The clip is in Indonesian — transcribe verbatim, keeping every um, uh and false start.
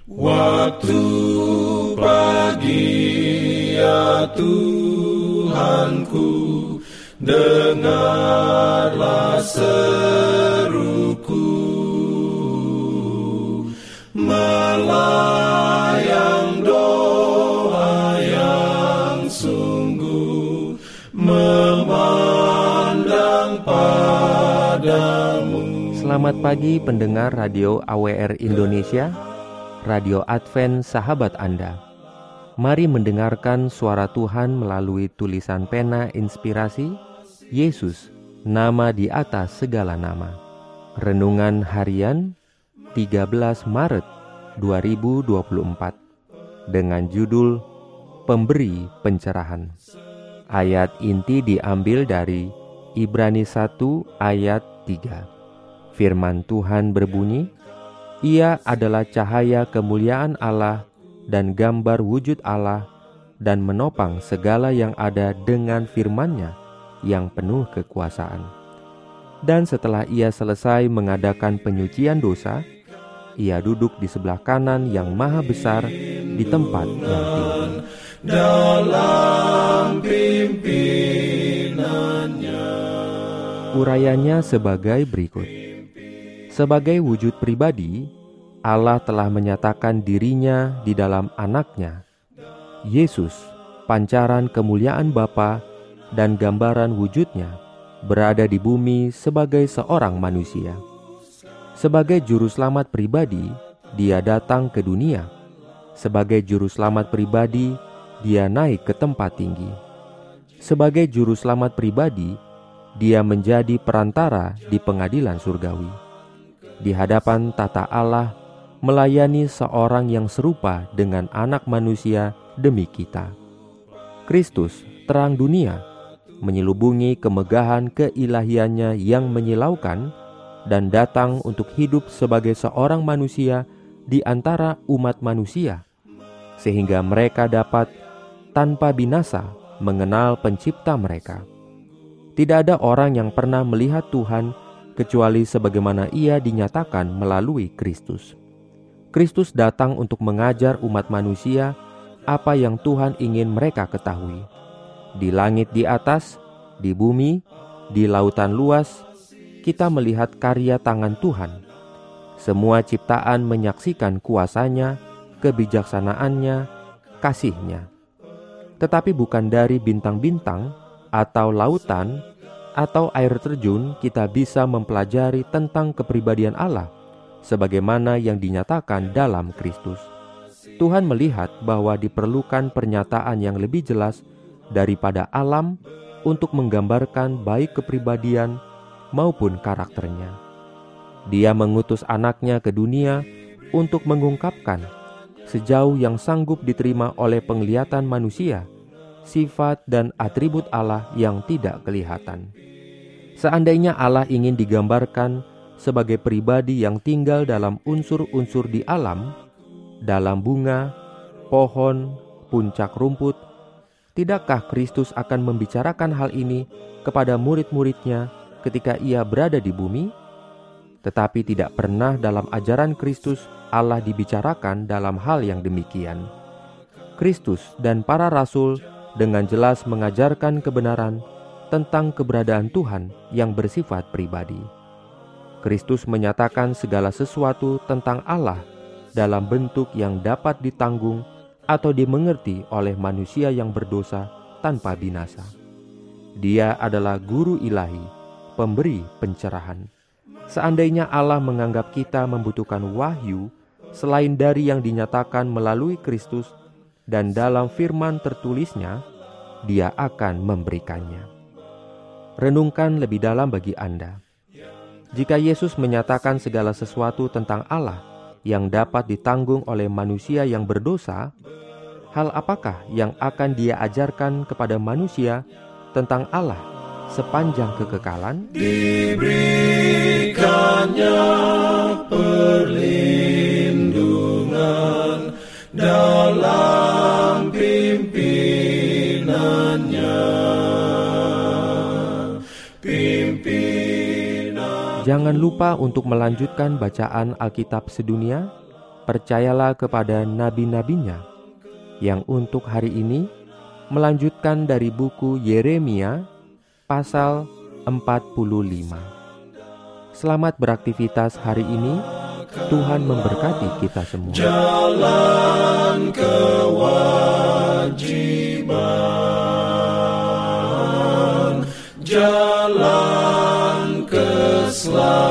Waktu pagi ya Tuhanku, dengarlah seruku, melayang doa yang sungguh, memandang padamu. Selamat pagi pendengar Radio A W R Indonesia, Radio Advent sahabat Anda. Mari mendengarkan suara Tuhan melalui tulisan pena inspirasi Yesus, nama di atas segala nama. Renungan harian tiga belas Maret dua ribu dua puluh empat dengan judul Pemberi Pencerahan. Ayat inti diambil dari Ibrani satu ayat tiga. Firman Tuhan berbunyi, Ia adalah cahaya kemuliaan Allah dan gambar wujud Allah, dan menopang segala yang ada dengan firman-Nya yang penuh kekuasaan. Dan setelah Ia selesai mengadakan penyucian dosa, Ia duduk di sebelah kanan yang maha besar di tempat yang tinggi. Dalam pimpinannya. Urayanya sebagai berikut. Sebagai wujud pribadi, Allah telah menyatakan dirinya di dalam anaknya, Yesus, pancaran kemuliaan Bapa dan gambaran wujudnya, berada di bumi sebagai seorang manusia. Sebagai juru selamat pribadi, Dia datang ke dunia. Sebagai juru selamat pribadi, Dia naik ke tempat tinggi. Sebagai juru selamat pribadi, Dia menjadi perantara di pengadilan surgawi. Di hadapan tata Allah, melayani seorang yang serupa dengan anak manusia demi kita. Kristus, terang dunia, menyelubungi kemegahan keilahiannya yang menyilaukan dan datang untuk hidup sebagai seorang manusia di antara umat manusia, sehingga mereka dapat tanpa binasa mengenal pencipta mereka. Tidak ada orang yang pernah melihat Tuhan kecuali sebagaimana Ia dinyatakan melalui Kristus. Kristus datang untuk mengajar umat manusia apa yang Tuhan ingin mereka ketahui. Di langit di atas, di bumi, di lautan luas, kita melihat karya tangan Tuhan. Semua ciptaan menyaksikan kuasa-Nya, kebijaksanaannya, kasih-Nya. Tetapi bukan dari bintang-bintang atau lautan atau air terjun kita bisa mempelajari tentang kepribadian Allah sebagaimana yang dinyatakan dalam Kristus. Tuhan melihat bahwa diperlukan pernyataan yang lebih jelas daripada alam untuk menggambarkan baik kepribadian maupun karakternya. Dia mengutus anaknya ke dunia untuk mengungkapkan sejauh yang sanggup diterima oleh penglihatan manusia sifat dan atribut Allah yang tidak kelihatan. Seandainya Allah ingin digambarkan sebagai pribadi yang tinggal dalam unsur-unsur di alam, dalam bunga, pohon, puncak rumput, tidakkah Kristus akan membicarakan hal ini kepada murid-muridnya ketika Ia berada di bumi? Tetapi tidak pernah dalam ajaran Kristus Allah dibicarakan dalam hal yang demikian. Kristus dan para rasul dengan jelas mengajarkan kebenaran tentang keberadaan Tuhan yang bersifat pribadi. Kristus menyatakan segala sesuatu tentang Allah dalam bentuk yang dapat ditanggung atau dimengerti oleh manusia yang berdosa tanpa binasa. Dia adalah guru ilahi, pemberi pencerahan. Seandainya Allah menganggap kita membutuhkan wahyu selain dari yang dinyatakan melalui Kristus dan dalam firman tertulisnya, Dia akan memberikannya. Renungkan lebih dalam bagi Anda. Jika Yesus menyatakan segala sesuatu tentang Allah yang dapat ditanggung oleh manusia yang berdosa, hal apakah yang akan Dia ajarkan kepada manusia tentang Allah sepanjang kekekalan? Diberikannya perlindungan dalam pimpinannya. Pimpinan. Jangan lupa untuk melanjutkan bacaan Alkitab sedunia. percayalah kepada nabi-nabinya yang untuk hari ini melanjutkan dari buku Yeremia pasal empat puluh lima. Selamat beraktivitas hari ini. Tuhan memberkati kita semua. Jalan kewajiban, jalan keselamatan.